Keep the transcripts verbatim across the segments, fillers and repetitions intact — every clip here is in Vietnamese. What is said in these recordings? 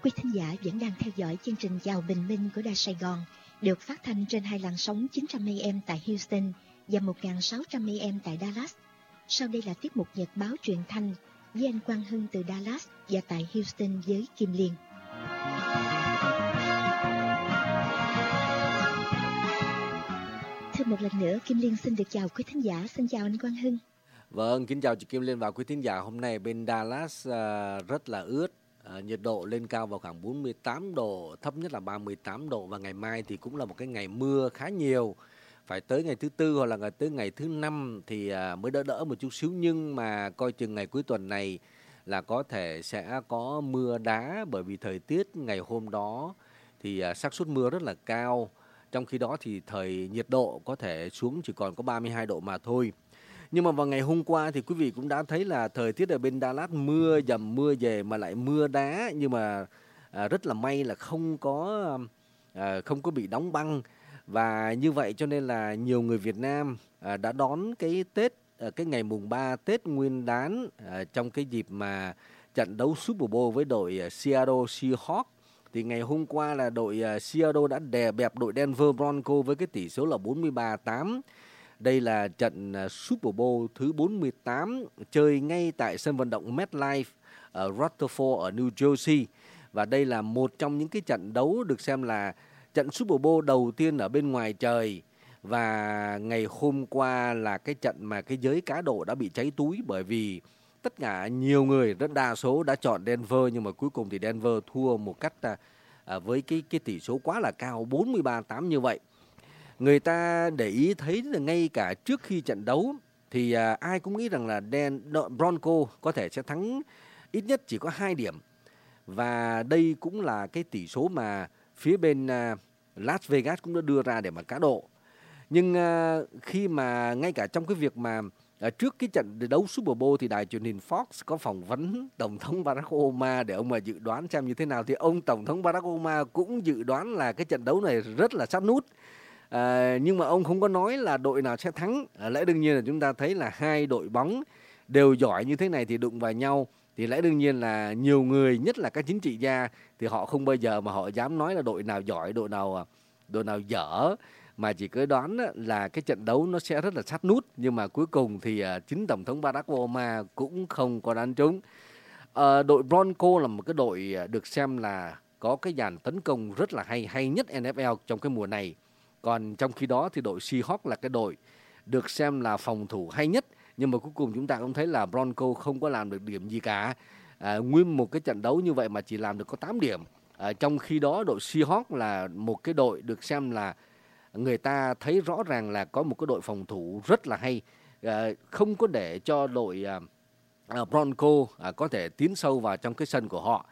Quý thính giả vẫn đang theo dõi chương trình Chào Bình Minh của Đài Sài Gòn, được phát thanh trên hai làn sóng chín trăm A M tại Houston và một nghìn sáu trăm A M tại Dallas. Sau đây là tiết mục nhật báo truyền thanh với anh Quang Hưng từ Dallas và tại Houston với Kim Liên. Thêm một lần nữa, Kim Liên xin được chào quý thính giả. Xin chào anh Quang Hưng. Vâng, kính chào chị Kim Liên và quý thính giả. Hôm nay bên Dallas uh, rất là ướt. À, nhiệt độ lên cao vào khoảng bốn mươi tám độ, thấp nhất là ba mươi tám độ, và ngày mai thì cũng là một cái ngày mưa khá nhiều. Phải tới ngày thứ tư hoặc là ngày tới ngày thứ năm thì à, mới đỡ đỡ một chút xíu, nhưng mà coi chừng ngày cuối tuần này là có thể sẽ có mưa đá, bởi vì thời tiết ngày hôm đó thì à, xác suất mưa rất là cao. Trong khi đó thì thời nhiệt độ có thể xuống chỉ còn có ba mươi hai độ mà thôi. Nhưng mà vào ngày hôm qua thì quý vị cũng đã thấy là thời tiết ở bên Dallas mưa dầm mưa về mà lại mưa đá, nhưng mà à, rất là may là không có à, không có bị đóng băng. Và như vậy cho nên là nhiều người Việt Nam à, đã đón cái Tết, à, cái ngày mùng ba Tết Nguyên đán à, trong cái dịp mà trận đấu Super Bowl với đội à, Seattle Seahawks. Thì ngày hôm qua là đội à, Seattle đã đè bẹp đội Denver Broncos với cái tỷ số là bốn mươi ba tám. Đây là trận Super Bowl thứ bốn mươi tám chơi ngay tại sân vận động MetLife ở Rutherford ở New Jersey. Và đây là một trong những cái trận đấu được xem là trận Super Bowl đầu tiên ở bên ngoài trời. Và ngày hôm qua là cái trận mà cái giới cá độ đã bị cháy túi, bởi vì tất cả nhiều người, rất đa số đã chọn Denver, nhưng mà cuối cùng thì Denver thua một cách à, với cái, cái tỷ số quá là cao bốn mươi ba tám như vậy. Người ta để ý thấy là ngay cả trước khi trận đấu thì à, ai cũng nghĩ rằng là Den, Bronco có thể sẽ thắng ít nhất chỉ có hai điểm. Và đây cũng là cái tỷ số mà phía bên à, Las Vegas cũng đã đưa ra để mà cá độ. Nhưng à, khi mà ngay cả trong cái việc mà à, trước cái trận đấu Super Bowl thì đài truyền hình Fox có phỏng vấn Tổng thống Barack Obama để ông mà dự đoán xem như thế nào, thì ông Tổng thống Barack Obama cũng dự đoán là cái trận đấu này rất là sát nút. À, nhưng mà ông không có nói là đội nào sẽ thắng. À, lẽ đương nhiên là chúng ta thấy là hai đội bóng đều giỏi như thế này thì đụng vào nhau, thì lẽ đương nhiên là nhiều người, nhất là các chính trị gia, thì họ không bao giờ mà họ dám nói là đội nào giỏi, đội nào đội nào dở, mà chỉ cứ đoán là cái trận đấu nó sẽ rất là sát nút. Nhưng mà cuối cùng thì chính Tổng thống Barack Obama cũng không có đoán trúng. À, đội Bronco là một cái đội được xem là có cái dàn tấn công rất là hay, hay nhất N F L trong cái mùa này. Còn trong khi đó thì đội Seahawks là cái đội được xem là phòng thủ hay nhất. Nhưng mà cuối cùng chúng ta cũng thấy là Bronco không có làm được điểm gì cả. À, nguyên một cái trận đấu như vậy mà chỉ làm được có tám điểm. À, trong khi đó đội Seahawks là một cái đội được xem là người ta thấy rõ ràng là có một cái đội phòng thủ rất là hay. À, không có để cho đội à, Bronco à, có thể tiến sâu vào trong cái sân của họ.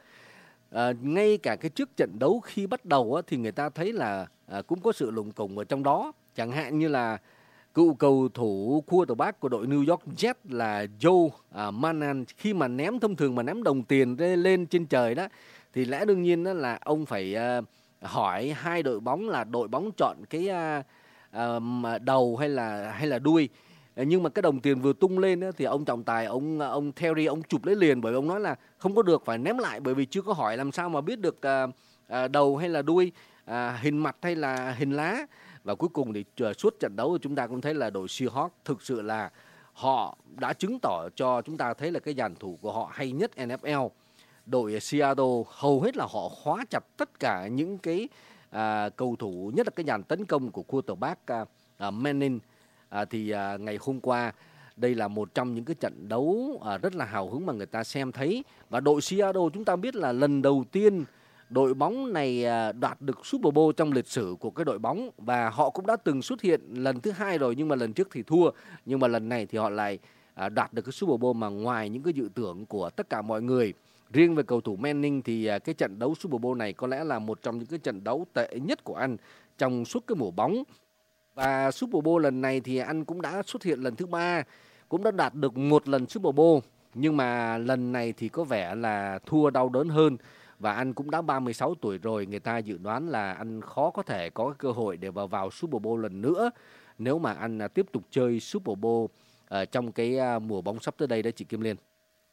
À, ngay cả cái trước trận đấu khi bắt đầu á, thì người ta thấy là à, cũng có sự lùng cùng ở trong đó. Chẳng hạn như là cựu cầu thủ quarterback của đội New York Jets là Joe à, Manan, khi mà ném thông thường mà ném đồng tiền lên trên trời đó, thì lẽ đương nhiên đó là ông phải à, hỏi hai đội bóng là đội bóng chọn cái à, à, đầu hay là hay là đuôi. Nhưng mà cái đồng tiền vừa tung lên đó, thì ông trọng tài, ông ông Terry, ông chụp lấy liền, bởi ông nói là không có được, phải ném lại, bởi vì chưa có hỏi làm sao mà biết được à, à, đầu hay là đuôi, à, hình mặt hay là hình lá. Và cuối cùng thì suốt trận đấu chúng ta cũng thấy là đội Seahawks thực sự là họ đã chứng tỏ cho chúng ta thấy là cái dàn thủ của họ hay nhất N F L. Đội Seattle hầu hết là họ khóa chặt tất cả những cái à, cầu thủ, nhất là cái dàn tấn công của quarterback à, à, Manning. À, thì à, ngày hôm qua đây là một trong những cái trận đấu à, rất là hào hứng mà người ta xem thấy. Và đội Seattle chúng ta biết là lần đầu tiên đội bóng này à, đoạt được Super Bowl trong lịch sử của cái đội bóng, và họ cũng đã từng xuất hiện lần thứ hai rồi, nhưng mà lần trước thì thua. Nhưng mà lần này thì họ lại à, đoạt được cái Super Bowl mà ngoài những cái dự tưởng của tất cả mọi người. Riêng về cầu thủ Manning thì à, cái trận đấu Super Bowl này có lẽ là một trong những cái trận đấu tệ nhất của anh trong suốt cái mùa bóng. Và Super Bowl lần này thì anh cũng đã xuất hiện lần thứ ba, cũng đã đạt được một lần Super Bowl. Nhưng mà lần này thì có vẻ là thua đau đớn hơn. Và anh cũng đã ba mươi sáu tuổi rồi, người ta dự đoán là anh khó có thể có cơ hội để vào vào Super Bowl lần nữa nếu mà anh tiếp tục chơi Super Bowl uh, trong cái uh, mùa bóng sắp tới đây đó chị Kim Liên.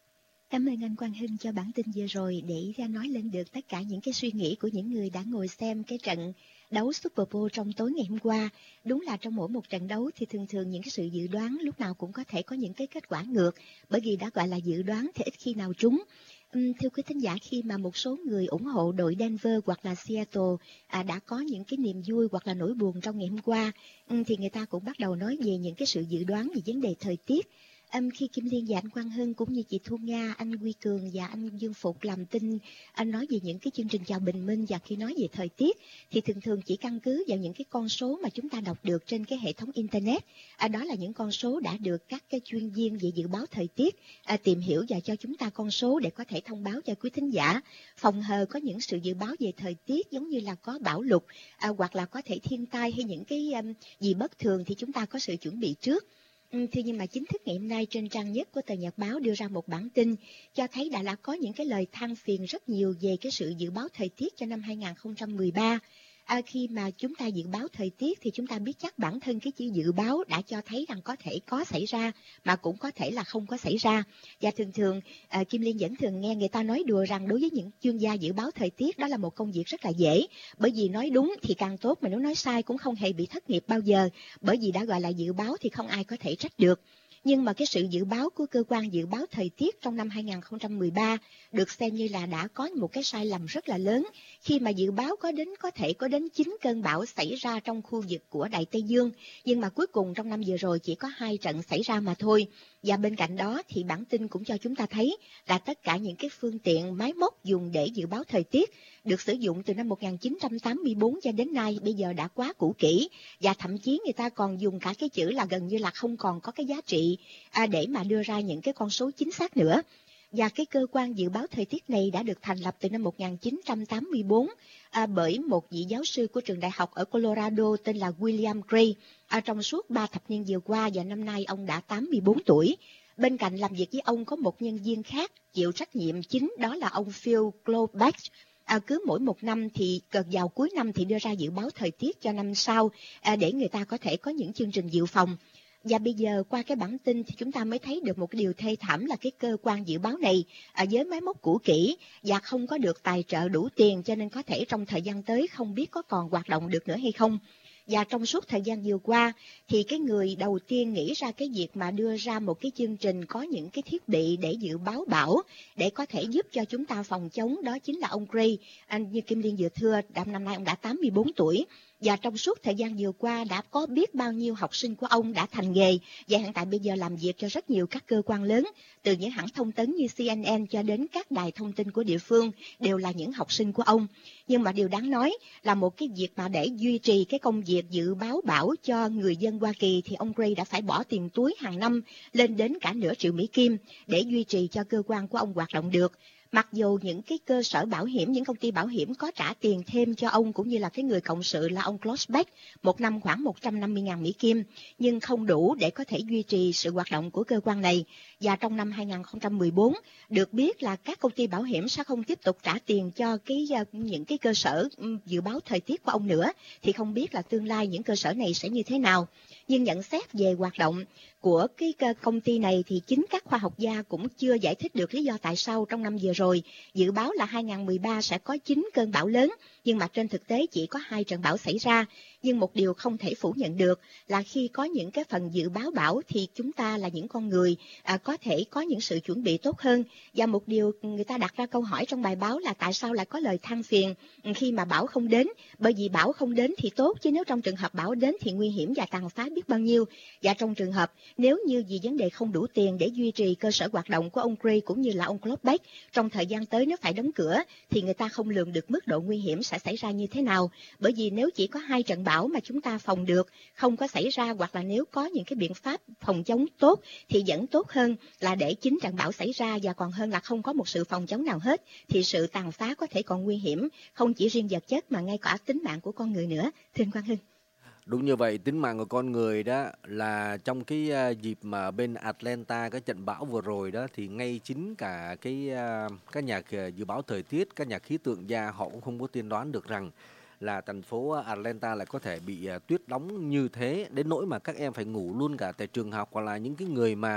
Cảm ơn anh Quang Hưng cho bản tin vừa rồi để ra nói lên được tất cả những cái suy nghĩ của những người đã ngồi xem cái trận đấu Super Bowl trong tối ngày hôm qua. Đúng là trong mỗi một trận đấu thì thường thường những cái sự dự đoán lúc nào cũng có thể có những cái kết quả ngược, bởi vì đã gọi là dự đoán thì ít khi nào trúng. Uhm, thưa quý thính giả, khi mà một số người ủng hộ đội Denver hoặc là Seattle à, đã có những cái niềm vui hoặc là nỗi buồn trong ngày hôm qua, uhm, thì người ta cũng bắt đầu nói về những cái sự dự đoán về vấn đề thời tiết. Um, khi Kim Liên và anh Quang Hưng cũng như chị Thu Nga, anh Quy Cường và anh Dương Phục làm tin, anh nói về những cái chương trình chào bình minh, và khi nói về thời tiết thì thường thường chỉ căn cứ vào những cái con số mà chúng ta đọc được trên cái hệ thống internet. À, đó là những con số đã được các cái chuyên viên về dự báo thời tiết à, tìm hiểu và cho chúng ta con số để có thể thông báo cho quý thính giả, phòng hờ có những sự dự báo về thời tiết giống như là có bão lụt à, hoặc là có thể thiên tai hay những cái um, gì bất thường thì chúng ta có sự chuẩn bị trước. Ừ, thì nhưng mà chính thức ngày hôm nay trên trang nhất của tờ Nhật báo đưa ra một bản tin cho thấy đã là có những cái lời than phiền rất nhiều về cái sự dự báo thời tiết cho năm hai không một ba. À, khi mà chúng ta dự báo thời tiết thì chúng ta biết chắc bản thân cái chữ dự báo đã cho thấy rằng có thể có xảy ra mà cũng có thể là không có xảy ra. Và thường thường à, Kim Liên vẫn thường nghe người ta nói đùa rằng đối với những chuyên gia dự báo thời tiết đó là một công việc rất là dễ, bởi vì nói đúng thì càng tốt, mà nếu nói sai cũng không hề bị thất nghiệp bao giờ, bởi vì đã gọi là dự báo thì không ai có thể trách được. Nhưng mà cái sự dự báo của cơ quan dự báo thời tiết trong năm hai không một ba được xem như là đã có một cái sai lầm rất là lớn, khi mà dự báo có đến có thể có đến chín cơn bão xảy ra trong khu vực của Đại Tây Dương, nhưng mà cuối cùng trong năm vừa rồi chỉ có hai trận xảy ra mà thôi. Và bên cạnh đó thì bản tin cũng cho chúng ta thấy là tất cả những cái phương tiện máy móc dùng để dự báo thời tiết được sử dụng từ năm một nghìn chín trăm tám mươi tư cho đến nay bây giờ đã quá cũ kỹ, và thậm chí người ta còn dùng cả cái chữ là gần như là không còn có cái giá trị à, để mà đưa ra những cái con số chính xác nữa. Và cái cơ quan dự báo thời tiết này đã được thành lập từ năm một nghìn chín trăm tám mươi tư à, bởi một vị giáo sư của trường đại học ở Colorado tên là William Gray à, trong suốt ba thập niên vừa qua, và năm nay ông đã tám mươi tư tuổi. Bên cạnh làm việc với ông có một nhân viên khác chịu trách nhiệm chính, đó là ông Phil Globeck. À, cứ mỗi một năm thì vào cuối năm thì đưa ra dự báo thời tiết cho năm sau à, để người ta có thể có những chương trình dự phòng. Và bây giờ qua cái bản tin thì chúng ta mới thấy được một cái điều thê thảm là cái cơ quan dự báo này à, với máy móc cũ kỹ và không có được tài trợ đủ tiền, cho nên có thể trong thời gian tới không biết có còn hoạt động được nữa hay không. Và trong suốt thời gian vừa qua thì cái người đầu tiên nghĩ ra cái việc mà đưa ra một cái chương trình có những cái thiết bị để dự báo bão để có thể giúp cho chúng ta phòng chống đó chính là ông Gray. Anh như Kim Liên vừa thưa, năm nay ông đã tám mươi tư tuổi. Và trong suốt thời gian vừa qua đã có biết bao nhiêu học sinh của ông đã thành nghề, và hiện tại bây giờ làm việc cho rất nhiều các cơ quan lớn, từ những hãng thông tấn như C N N cho đến các đài thông tin của địa phương đều là những học sinh của ông. Nhưng mà điều đáng nói là một cái việc mà để duy trì cái công việc dự báo bão cho người dân Hoa Kỳ thì ông Gray đã phải bỏ tiền túi hàng năm lên đến cả nửa triệu Mỹ Kim để duy trì cho cơ quan của ông hoạt động được. Mặc dù những cái cơ sở bảo hiểm, những công ty bảo hiểm có trả tiền thêm cho ông cũng như là cái người cộng sự là ông Klossbeck, một năm khoảng một trăm năm mươi nghìn Mỹ Kim, nhưng không đủ để có thể duy trì sự hoạt động của cơ quan này. Và trong năm hai không một bốn, được biết là các công ty bảo hiểm sẽ không tiếp tục trả tiền cho cái những cái cơ sở dự báo thời tiết của ông nữa, thì không biết là tương lai những cơ sở này sẽ như thế nào. Nhưng nhận xét về hoạt động của cái công ty này thì chính các khoa học gia cũng chưa giải thích được lý do tại sao trong năm vừa rồi dự báo là hai không một ba sẽ có chín cơn bão lớn, nhưng mà trên thực tế chỉ có hai trận bão xảy ra. Nhưng một điều không thể phủ nhận được là khi có những cái phần dự báo bão thì chúng ta là những con người à, có thể có những sự chuẩn bị tốt hơn. Và một điều người ta đặt ra câu hỏi trong bài báo là tại sao lại có lời than phiền khi mà bão không đến, bởi vì bão không đến thì tốt, chứ nếu trong trường hợp bão đến thì nguy hiểm và tàn phá biết bao nhiêu. Và trong trường hợp nếu như vì vấn đề không đủ tiền để duy trì cơ sở hoạt động của ông Gray cũng như là ông Klossbeck, trong thời gian tới nếu phải đóng cửa thì người ta không lường được mức độ nguy hiểm sẽ xảy ra như thế nào. Bởi vì nếu chỉ có hai trận bão mà chúng ta phòng được, không có xảy ra, hoặc là nếu có những cái biện pháp phòng chống tốt thì vẫn tốt hơn là để chín trận bão xảy ra, và còn hơn là không có một sự phòng chống nào hết thì sự tàn phá có thể còn nguy hiểm không chỉ riêng vật chất mà ngay cả tính mạng của con người nữa. Thưa anh Quang Hưng. Đúng như vậy, tính mạng của con người đó là trong cái uh, dịp mà bên Atlanta cái trận bão vừa rồi đó thì ngay chính cả cái uh, các nhà dự báo thời tiết, các nhà khí tượng gia họ cũng không có tiên đoán được rằng là thành phố Atlanta lại có thể bị uh, tuyết đóng như thế, đến nỗi mà các em phải ngủ luôn cả tại trường học, hoặc là những cái người mà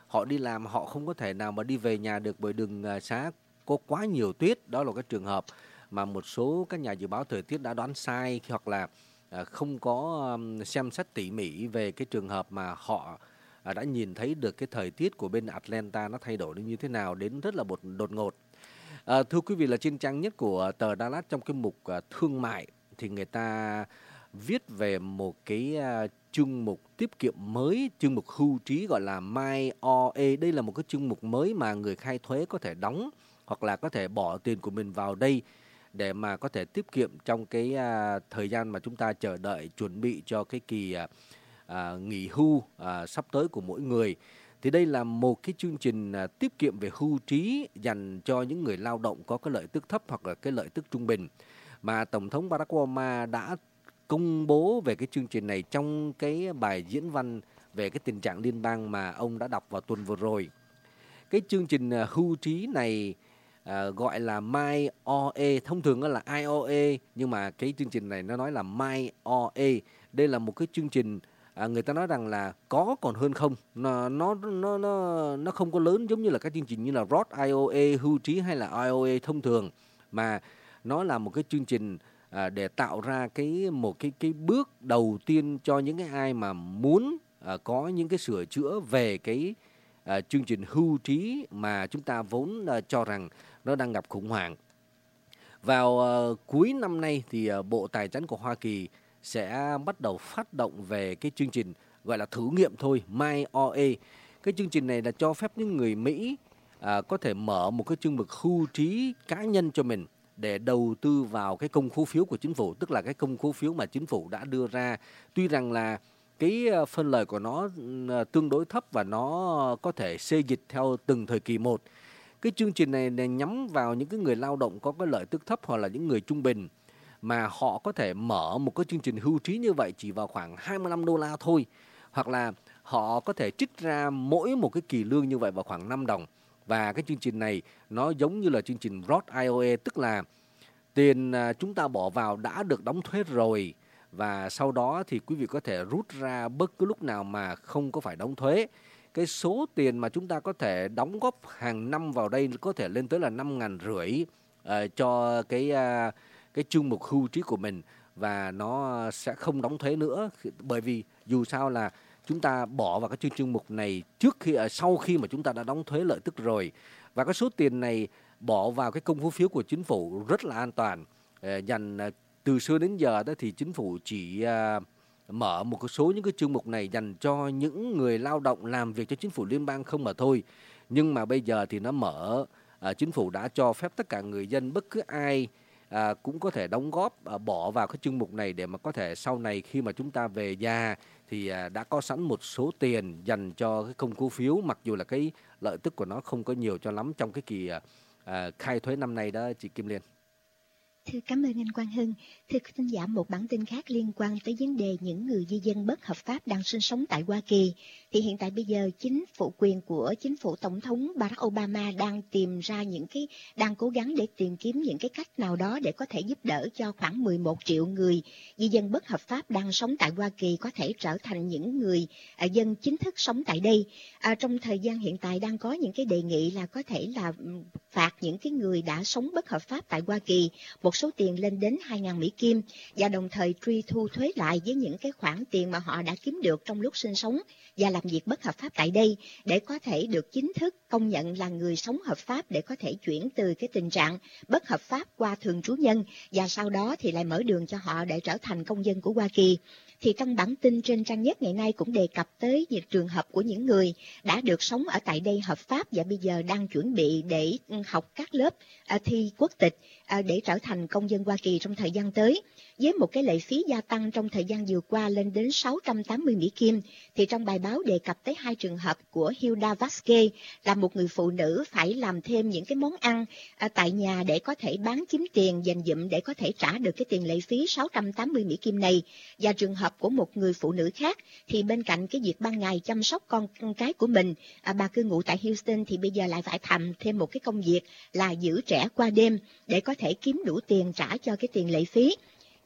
họ đi làm họ không có thể nào mà đi về nhà được bởi đường à, xá có quá nhiều tuyết. Đó là cái trường hợp mà một số các nhà dự báo thời tiết đã đoán sai, hoặc là à, không có um, xem xét tỉ mỉ về cái trường hợp mà họ à, đã nhìn thấy được cái thời tiết của bên Atlanta nó thay đổi như thế nào đến rất là bột, đột ngột. À, thưa quý vị, là trên trang nhất của tờ Dallas trong cái mục à, thương mại thì người ta viết về một cái à, chương mục tiết kiệm mới, chương mục hưu trí gọi là My o a. Đây là một cái chương mục mới mà người khai thuế có thể đóng hoặc là có thể bỏ tiền của mình vào đây để mà có thể tiết kiệm trong cái à, thời gian mà chúng ta chờ đợi chuẩn bị cho cái kỳ à, à, nghỉ hưu à, sắp tới của mỗi người. Thì đây là một cái chương trình à, tiết kiệm về hưu trí dành cho những người lao động có cái lợi tức thấp hoặc là cái lợi tức trung bình, mà Tổng thống Barack Obama đã công bố về cái chương trình này trong cái bài diễn văn về cái tình trạng liên bang mà ông đã đọc vào tuần vừa rồi. Cái chương trình à, hưu trí này à, gọi là My o a, thông thường là i o a, nhưng mà cái chương trình này nó nói là My o a. Đây là một cái chương trình à, người ta nói rằng là có còn hơn không, nó nó nó nó nó không có lớn giống như là các chương trình như là Roth i o a, hưu trí hay là i o a thông thường, mà nó là một cái chương trình à, để tạo ra cái một cái cái bước đầu tiên cho những cái ai mà muốn à, có những cái sửa chữa về cái à, chương trình hưu trí mà chúng ta vốn à, cho rằng nó đang gặp khủng hoảng. Vào à, cuối năm nay thì à, Bộ Tài chính của Hoa Kỳ sẽ bắt đầu phát động về cái chương trình gọi là thử nghiệm thôi, My o a. Cái chương trình này là cho phép những người Mỹ à, có thể mở một cái chương mục hưu trí cá nhân cho mình để đầu tư vào cái công khố phiếu của chính phủ, tức là cái công khố phiếu mà chính phủ đã đưa ra. Tuy rằng là cái phân lời của nó tương đối thấp và nó có thể xê dịch theo từng thời kỳ một. Cái chương trình này nhắm vào những cái người lao động có cái lợi tức thấp hoặc là những người trung bình, mà họ có thể mở một cái chương trình hưu trí như vậy chỉ vào khoảng hai mươi lăm đô la thôi, hoặc là họ có thể trích ra mỗi một cái kỳ lương như vậy vào khoảng năm đồng. Và cái chương trình này nó giống như là chương trình Roth i o a, tức là tiền chúng ta bỏ vào đã được đóng thuế rồi, và sau đó thì quý vị có thể rút ra bất cứ lúc nào mà không có phải đóng thuế. Cái số tiền mà chúng ta có thể đóng góp hàng năm vào đây có thể lên tới là năm ngàn rưỡi uh, cho cái uh, cái chương mục hưu trí của mình, và nó sẽ không đóng thuế nữa, bởi vì dù sao là chúng ta bỏ vào cái chương chương mục này trước khi uh, sau khi mà chúng ta đã đóng thuế lợi tức rồi. Và cái số tiền này bỏ vào cái công khố phiếu của chính phủ rất là an toàn. Uh, dành uh, từ xưa đến giờ đó thì chính phủ chỉ uh, mở một số những cái chương mục này dành cho những người lao động làm việc cho chính phủ liên bang không mà thôi. Nhưng mà bây giờ thì nó mở, à, chính phủ đã cho phép tất cả người dân, bất cứ ai à, cũng có thể đóng góp, à, bỏ vào cái chương mục này để mà có thể sau này khi mà chúng ta về già thì à, đã có sẵn một số tiền dành cho cái công khố phiếu, mặc dù là cái lợi tức của nó không có nhiều cho lắm trong cái kỳ à, à, khai thuế năm nay đó chị Kim Liên. Thưa cảm ơn anh Quang Hưng. Thưa quý thính giả, một bản tin khác liên quan tới vấn đề những người di dân bất hợp pháp đang sinh sống tại Hoa Kỳ. Thì hiện tại bây giờ chính phủ quyền của chính phủ Tổng thống Barack Obama đang tìm ra những cái, đang cố gắng để tìm kiếm những cái cách nào đó để có thể giúp đỡ cho khoảng mười một triệu người di dân bất hợp pháp đang sống tại Hoa Kỳ có thể trở thành những người à, dân chính thức sống tại đây. À, trong thời gian hiện tại đang có những cái đề nghị là có thể là phạt những cái người đã sống bất hợp pháp tại Hoa Kỳ một số tiền lên đến hai nghìn Mỹ Kim, và đồng thời truy thu thuế lại với những cái khoản tiền mà họ đã kiếm được trong lúc sinh sống và làm việc bất hợp pháp tại đây, để có thể được chính thức công nhận là người sống hợp pháp, để có thể chuyển từ cái tình trạng bất hợp pháp qua thường trú nhân, và sau đó thì lại mở đường cho họ để trở thành công dân của Hoa Kỳ. Thì trong bản tin trên trang nhất ngày nay cũng đề cập tới những trường hợp của những người đã được sống ở tại đây hợp pháp và bây giờ đang chuẩn bị để học các lớp à, thi quốc tịch à, để trở thành công dân Hoa Kỳ trong thời gian tới. Với một cái lệ phí gia tăng trong thời gian vừa qua lên đến sáu trăm tám mươi Mỹ Kim, thì trong bài báo đề cập tới hai trường hợp của Hilda Vasquez, là một người phụ nữ phải làm thêm những cái món ăn à, tại nhà để có thể bán kiếm tiền dành dụm để có thể trả được cái tiền lệ phí sáu trăm tám mươi Mỹ Kim này. Và trường hợp của một người phụ nữ khác thì bên cạnh cái việc ban ngày chăm sóc con, con cái của mình, à, bà cư ngụ tại Houston, thì bây giờ lại phải làm thêm một cái công việc là giữ trẻ qua đêm để có thể kiếm đủ tiền trả cho cái tiền lệ phí.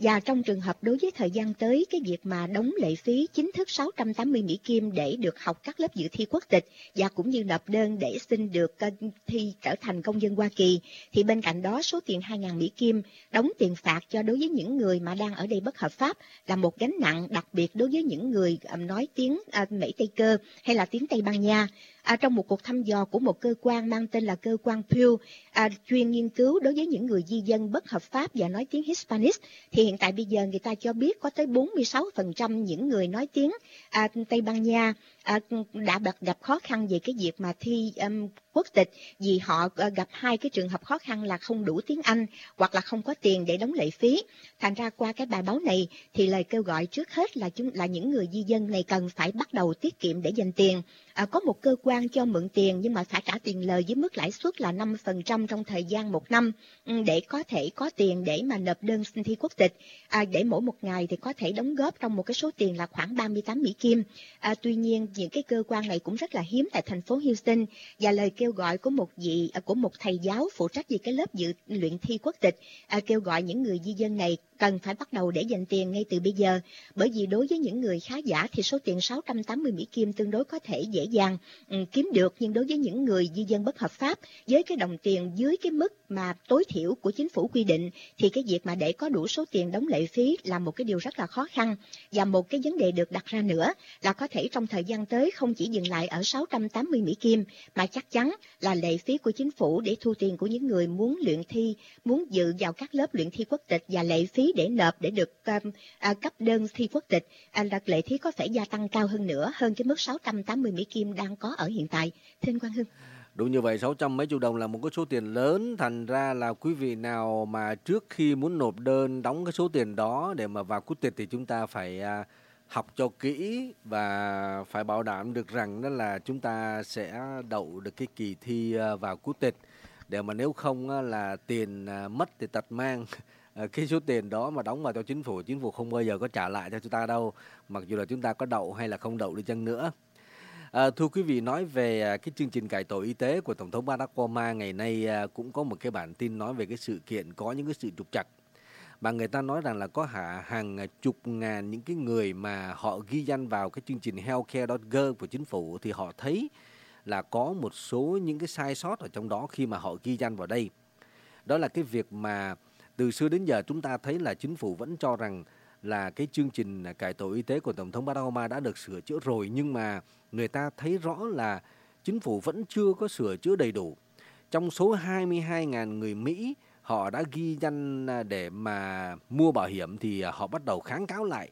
Và trong trường hợp đối với thời gian tới, cái việc mà đóng lệ phí chính thức sáu trăm tám mươi Mỹ Kim để được học các lớp dự thi quốc tịch và cũng như nộp đơn để xin được uh, thi trở thành công dân Hoa Kỳ, thì bên cạnh đó số tiền hai nghìn Mỹ Kim đóng tiền phạt cho đối với những người mà đang ở đây bất hợp pháp là một gánh nặng, đặc biệt đối với những người um, nói tiếng uh, Mỹ Tây Cơ hay là tiếng Tây Ban Nha. À, trong một cuộc thăm dò của một cơ quan mang tên là cơ quan Pew, à, chuyên nghiên cứu đối với những người di dân bất hợp pháp và nói tiếng Hispanic, thì hiện tại bây giờ người ta cho biết có tới bốn mươi sáu phần trăm những người nói tiếng à, Tây Ban Nha à, đã gặp khó khăn về cái việc mà thi um, quốc tịch, vì họ uh, gặp hai cái trường hợp khó khăn là không đủ tiếng Anh hoặc là không có tiền để đóng lệ phí. Thành ra qua cái bài báo này thì lời kêu gọi trước hết là chúng là những người di dân này cần phải bắt đầu tiết kiệm để dành tiền. À, có một cơ quan cho mượn tiền nhưng mà phải trả tiền lời với mức lãi suất là năm phần trăm trong thời gian một năm để có thể có tiền để mà nộp đơn xin thi quốc tịch. À, để mỗi một ngày thì có thể đóng góp trong một cái số tiền là khoảng ba mươi tám Mỹ Kim. À, tuy nhiên những cái cơ quan này cũng rất là hiếm tại thành phố Houston, và lời kêu gọi của một vị à, của một thầy giáo phụ trách về cái lớp dự luyện thi quốc tịch à, kêu gọi những người di dân này cần phải bắt đầu để dành tiền ngay từ bây giờ, bởi vì đối với những người khá giả thì số tiền sáu trăm tám mươi Mỹ Kim tương đối có thể dễ dàng um, kiếm được, nhưng đối với những người di dân bất hợp pháp với cái đồng tiền dưới cái mức mà tối thiểu của chính phủ quy định thì cái việc mà để có đủ số tiền đóng lệ phí là một cái điều rất là khó khăn. Và một cái vấn đề được đặt ra nữa là có thể trong thời gian tới không chỉ dừng lại ở sáu trăm tám mươi Mỹ Kim mà chắc chắn là lệ phí của chính phủ để thu tiền của những người muốn luyện thi, muốn dự vào các lớp luyện thi quốc tịch và lệ phí để nộp để được um, à, cấp đơn thi quốc tịch, à, là lệ phí có thể gia tăng cao hơn nữa, hơn cái mức sáu trăm tám mươi Mỹ Kim đang có ở hiện tại. Thưa anh Quang Hưng. Đúng như vậy, sáu trăm mấy chục đồng là một cái số tiền lớn, thành ra là quý vị nào mà trước khi muốn nộp đơn đóng cái số tiền đó để mà vào quốc tịch thì chúng ta phải à, học cho kỹ và phải bảo đảm được rằng đó là chúng ta sẽ đậu được cái kỳ thi à, vào quốc tịch, để mà nếu không á, là tiền à, mất thì tật mang. Cái số tiền đó mà đóng vào cho chính phủ, chính phủ không bao giờ có trả lại cho chúng ta đâu, mặc dù là chúng ta có đậu hay là không đậu đi chăng nữa. À, thưa quý vị, nói về cái chương trình cải tổ y tế của Tổng thống Barack Obama ngày nay cũng có một cái bản tin nói về cái sự kiện có những cái sự trục trặc. Mà người ta nói rằng là có hạ hàng chục ngàn những cái người mà họ ghi danh vào cái chương trình healthcare chấm gov của chính phủ thì họ thấy là có một số những cái sai sót ở trong đó khi mà họ ghi danh vào đây. Đó là cái việc mà từ xưa đến giờ chúng ta thấy là chính phủ vẫn cho rằng là cái chương trình cải tổ y tế của Tổng thống Barack Obama đã được sửa chữa rồi, nhưng mà người ta thấy rõ là chính phủ vẫn chưa có sửa chữa đầy đủ. Trong số hai mươi hai nghìn người Mỹ họ đã ghi danh để mà mua bảo hiểm thì họ bắt đầu kháng cáo lại.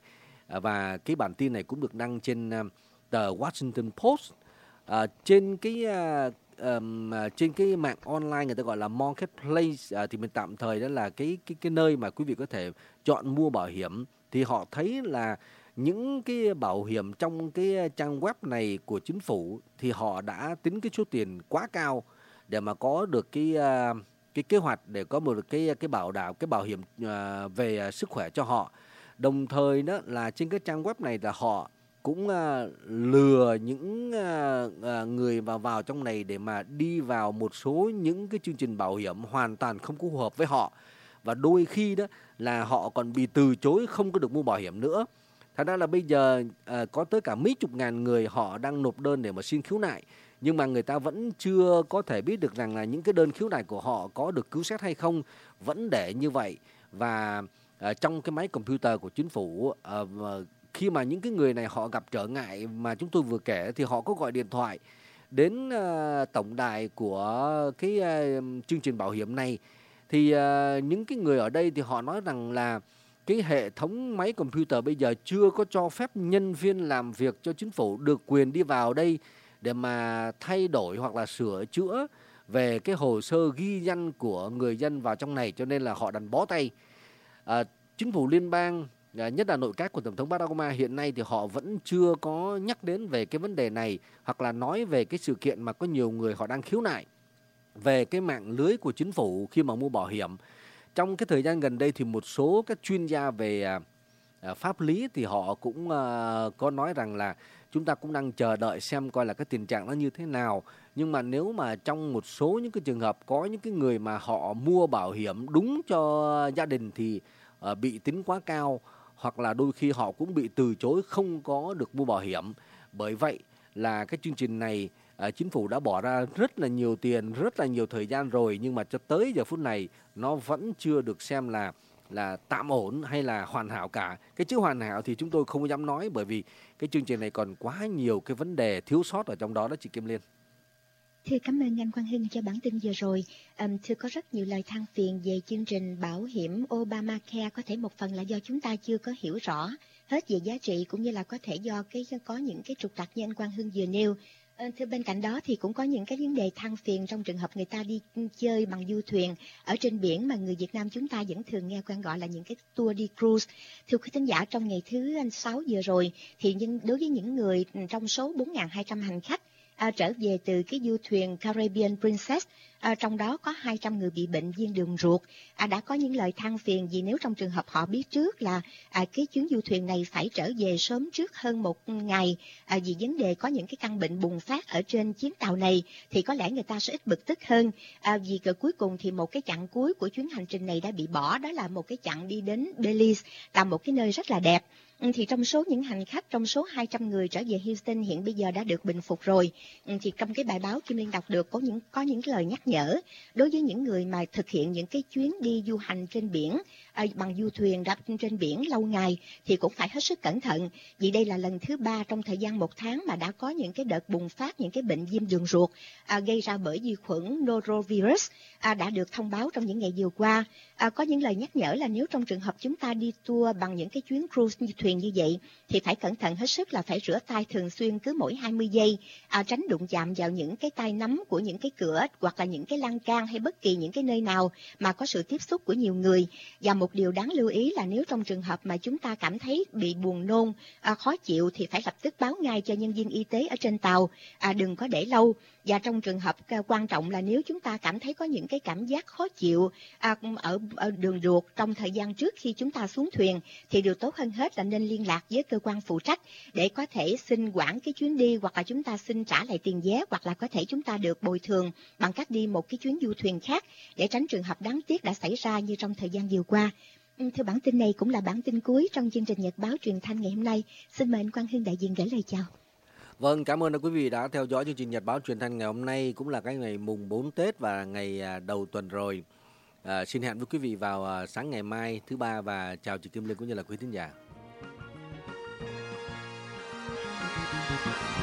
Và cái bản tin này cũng được đăng trên tờ Washington Post. À, trên cái um, trên cái mạng online người ta gọi là marketplace, uh, thì mình tạm thời đó là cái cái cái nơi mà quý vị có thể chọn mua bảo hiểm, thì họ thấy là những cái bảo hiểm trong cái trang web này của chính phủ thì họ đã tính cái số tiền quá cao để mà có được cái uh, cái kế hoạch để có một cái cái bảo đảm cái bảo hiểm uh, về sức khỏe cho họ. Đồng thời đó là trên cái trang web này là họ cũng uh, lừa những uh, uh, người vào vào trong này để mà đi vào một số những cái chương trình bảo hiểm hoàn toàn không phù hợp với họ, và đôi khi đó là họ còn bị từ chối không có được mua bảo hiểm nữa. Thật ra là bây giờ uh, có tới cả mấy chục ngàn người họ đang nộp đơn để mà xin khiếu nại, nhưng mà người ta vẫn chưa có thể biết được rằng là những cái đơn khiếu nại của họ có được cứu xét hay không, vẫn để như vậy. Và uh, trong cái máy computer của chính phủ, uh, khi mà những cái người này họ gặp trở ngại mà chúng tôi vừa kể thì họ có gọi điện thoại đến uh, tổng đài của cái uh, chương trình bảo hiểm này, thì uh, những cái người ở đây thì họ nói rằng là cái hệ thống máy computer bây giờ chưa có cho phép nhân viên làm việc cho chính phủ được quyền đi vào đây để mà thay đổi hoặc là sửa chữa về cái hồ sơ ghi danh của người dân vào trong này, cho nên là họ đành bó tay. À, chính phủ liên bang, nhất là nội các của Tổng thống Barack Obama hiện nay thì họ vẫn chưa có nhắc đến về cái vấn đề này, hoặc là nói về cái sự kiện mà có nhiều người họ đang khiếu nại về cái mạng lưới của chính phủ khi mà mua bảo hiểm. Trong cái thời gian gần đây thì một số các chuyên gia về uh, pháp lý thì họ cũng uh, có nói rằng là chúng ta cũng đang chờ đợi xem coi là cái tình trạng nó như thế nào. Nhưng mà nếu mà trong một số những cái trường hợp có những cái người mà họ mua bảo hiểm đúng cho gia đình thì uh, bị tính quá cao, hoặc là đôi khi họ cũng bị từ chối không có được mua bảo hiểm. Bởi vậy là cái chương trình này uh, chính phủ đã bỏ ra rất là nhiều tiền, rất là nhiều thời gian rồi, nhưng mà cho tới giờ phút này nó vẫn chưa được xem là là tạm ổn hay là hoàn hảo cả. Cái chữ hoàn hảo thì chúng tôi không dám nói, bởi vì cái chương trình này còn quá nhiều cái vấn đề thiếu sót ở trong đó đó chị Kim Liên. Thưa cảm ơn anh Quang Hưng cho bản tin vừa rồi. Um, thưa có rất nhiều lời than phiền về chương trình bảo hiểm Obamacare, có thể một phần là do chúng ta chưa có hiểu rõ hết về giá trị, cũng như là có thể do cái có những cái trục trặc như anh Quang Hưng vừa nêu. Thưa bên cạnh đó thì cũng có những cái vấn đề than phiền trong trường hợp người ta đi chơi bằng du thuyền ở trên biển mà người Việt Nam chúng ta vẫn thường nghe quen gọi là những cái tour đi cruise. Thưa quý thính giả, trong ngày thứ sáu vừa rồi thì nhưng đối với những người trong số bốn nghìn hai trăm hành khách À, trở về từ cái du thuyền Caribbean Princess, à, trong đó có hai trăm người bị bệnh viêm đường ruột, à, đã có những lời than phiền vì nếu trong trường hợp họ biết trước là à, cái chuyến du thuyền này phải trở về sớm trước hơn một ngày, à, vì vấn đề có những cái căn bệnh bùng phát ở trên chuyến tàu này, thì có lẽ người ta sẽ ít bực tức hơn, à, vì cỡ cuối cùng thì một cái chặng cuối của chuyến hành trình này đã bị bỏ, đó là một cái chặng đi đến Belize, là một cái nơi rất là đẹp. Thì trong số những hành khách, trong số hai trăm người trở về Houston hiện bây giờ đã được bình phục rồi. Thì trong cái bài báo Kim Liên đọc được có những có những cái lời nhắc nhở đối với những người mà thực hiện những cái chuyến đi du hành trên biển, à, bằng du thuyền đạp trên biển lâu ngày thì cũng phải hết sức cẩn thận, vì đây là lần thứ ba trong thời gian một tháng mà đã có những cái đợt bùng phát những cái bệnh viêm đường ruột à, gây ra bởi vi khuẩn norovirus à, đã được thông báo trong những ngày vừa qua. À, có những lời nhắc nhở là nếu trong trường hợp chúng ta đi tour bằng những cái chuyến cruise như thuyền như vậy thì phải cẩn thận hết sức, là phải rửa tay thường xuyên cứ mỗi hai mươi giây, à, tránh đụng chạm vào những cái tay nắm của những cái cửa hoặc là những cái lan can hay bất kỳ những cái nơi nào mà có sự tiếp xúc của nhiều người. Và một điều đáng lưu ý là nếu trong trường hợp mà chúng ta cảm thấy bị buồn nôn, à, khó chịu thì phải lập tức báo ngay cho nhân viên y tế ở trên tàu, à, đừng có để lâu. Và trong trường hợp quan trọng là nếu chúng ta cảm thấy có những cái cảm giác khó chịu à, ở, ở đường ruột trong thời gian trước khi chúng ta xuống thuyền thì điều tốt hơn hết là nên liên lạc với cơ quan phụ trách để có thể xin hoãn cái chuyến đi, hoặc là chúng ta xin trả lại tiền vé, hoặc là có thể chúng ta được bồi thường bằng cách đi một cái chuyến du thuyền khác để tránh trường hợp đáng tiếc đã xảy ra như trong thời gian vừa qua. Thưa, bản tin này cũng là bản tin cuối trong chương trình Nhật báo truyền thanh ngày hôm nay. Xin mời anh Quang Hưng đại diện gửi lời chào. Vâng, cảm ơn quý vị đã theo dõi chương trình Nhật báo truyền thanh ngày hôm nay, cũng là cái ngày mùng bốn Tết và ngày đầu tuần rồi. À, xin hẹn với quý vị vào sáng ngày mai thứ ba và chào chị Kim Liên cũng như là quý thính giả.